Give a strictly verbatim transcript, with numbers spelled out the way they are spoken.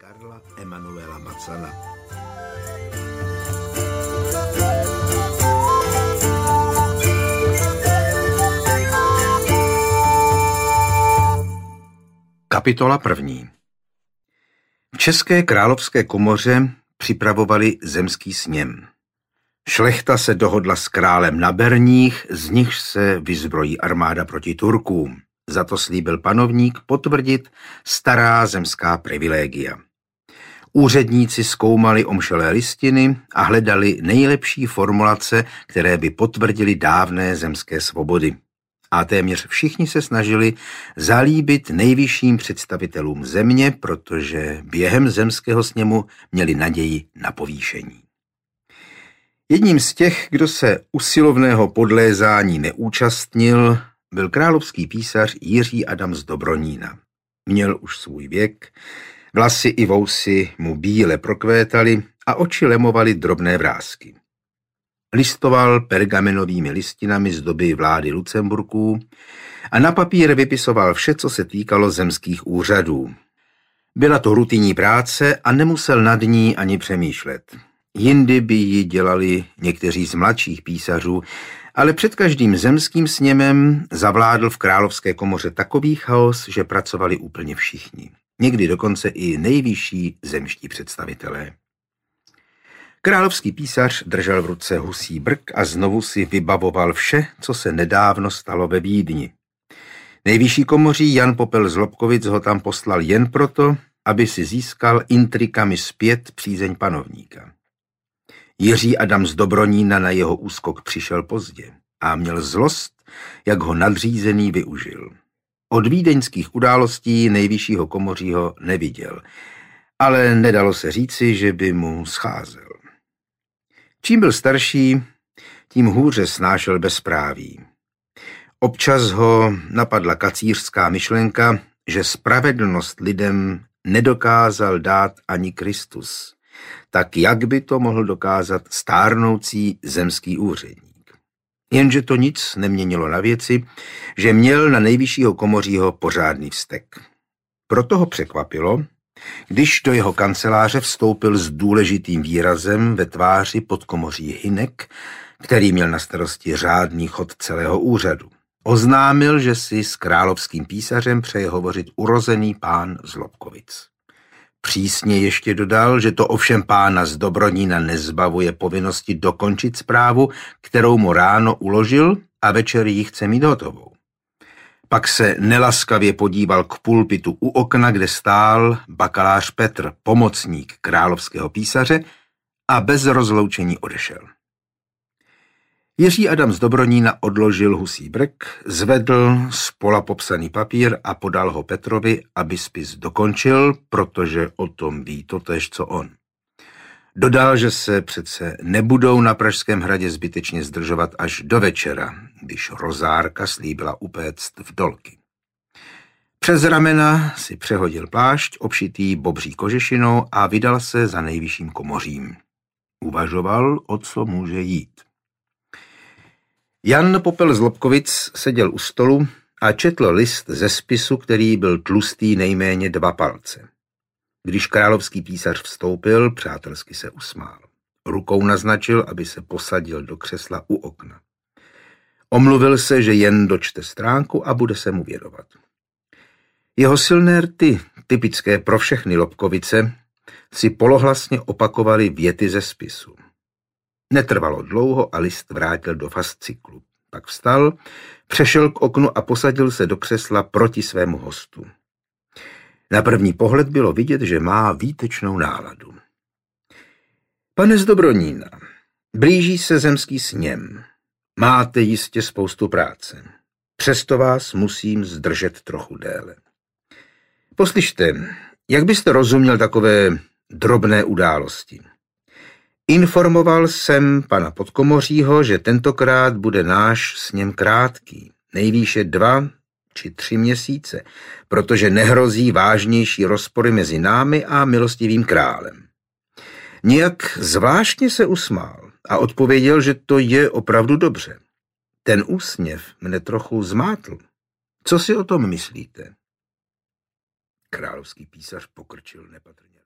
Karla Emanuela Macana. Kapitola první. V České královské komoře připravovali zemský sněm. Šlechta se dohodla s králem na berních, z nichž se vyzbrojí armáda proti Turkům. Za to slíbil panovník potvrdit stará zemská privilegia. Úředníci zkoumali omšelé listiny a hledali nejlepší formulace, které by potvrdily dávné zemské svobody. A téměř všichni se snažili zalíbit nejvyšším představitelům země, protože během zemského sněmu měli naději na povýšení. Jedním z těch, kdo se usilovného podlézání neúčastnil, byl královský písař Jiří Adam z Dobronína. Měl už svůj věk, vlasy i vousy mu bíle prokvétaly a oči lemovaly drobné vrásky. Listoval pergamenovými listinami z doby vlády Lucemburků a na papír vypisoval vše, co se týkalo zemských úřadů. Byla to rutinní práce a nemusel nad ní ani přemýšlet. Jindy by ji dělali někteří z mladších písařů, ale před každým zemským sněmem zavládl v královské komoře takový chaos, že pracovali úplně všichni. Někdy dokonce i nejvyšší zemští představitelé. Královský písař držel v ruce husí brk a znovu si vybavoval vše, co se nedávno stalo ve Vídni. Nejvyšší komoří Jan Popel z Lobkovic ho tam poslal jen proto, aby si získal intrikami zpět přízeň panovníka. Jiří Adam z Dobronína na jeho úskok přišel pozdě a měl zlost, jak ho nadřízený využil. Od vídeňských událostí nejvyššího komořího neviděl, ale nedalo se říci, že by mu scházel. Čím byl starší, tím hůře snášel bezpráví. Občas ho napadla kacířská myšlenka, že spravedlnost lidem nedokázal dát ani Kristus. Tak jak by to mohl dokázat stárnoucí zemský úředník? Jenže to nic neměnilo na věci, že měl na nejvyššího komořího pořádný vztek. Proto ho překvapilo, když do jeho kanceláře vstoupil s důležitým výrazem ve tváři podkomoří Hynek, který měl na starosti řádný chod celého úřadu. Oznámil, že si s královským písařem přeje hovořit urozený pán z Lobkovic. Přísně ještě dodal, že to ovšem pána z Dobronína nezbavuje povinnosti dokončit zprávu, kterou mu ráno uložil a večer ji chce mít hotovou. Pak se nelaskavě podíval k pulpitu u okna, kde stál bakalář Petr, pomocník královského písaře, a bez rozloučení odešel. Jiří Adam z Dobronína odložil husí brk, zvedl z pola popsaný papír a podal ho Petrovi, aby spis dokončil, protože o tom ví totéž, co on. Dodal, že se přece nebudou na Pražském hradě zbytečně zdržovat až do večera, když Rozárka slíbila upéct v dolky. Přes ramena si přehodil plášť obšitý bobří kožešinou a vydal se za nejvyšším komořím. Uvažoval, o co může jít. Jan Popel z Lobkovic seděl u stolu a četl list ze spisu, který byl tlustý nejméně dva palce. Když královský písař vstoupil, přátelsky se usmál. Rukou naznačil, aby se posadil do křesla u okna. Omluvil se, že jen dočte stránku a bude se mu věnovat. Jeho silné rty, typické pro všechny Lobkovice, si polohlasně opakovaly věty ze spisu. Netrvalo dlouho a list vrátil do fasciklu. Pak vstal, přešel k oknu a posadil se do křesla proti svému hostu. Na první pohled bylo vidět, že má výtečnou náladu. Pane z Dobronína, blíží se zemský sněm. Máte jistě spoustu práce. Přesto vás musím zdržet trochu déle. Poslyšte, jak byste rozuměl takové drobné události? Informoval jsem pana podkomořího, že tentokrát bude náš sněm krátký, nejvýše dva či tři měsíce, protože nehrozí vážnější rozpory mezi námi a milostivým králem. Nějak zvláštně se usmál a odpověděl, že to je opravdu dobře. Ten úsměv mne trochu zmátl. Co si o tom myslíte? Královský písař pokrčil nepatrně.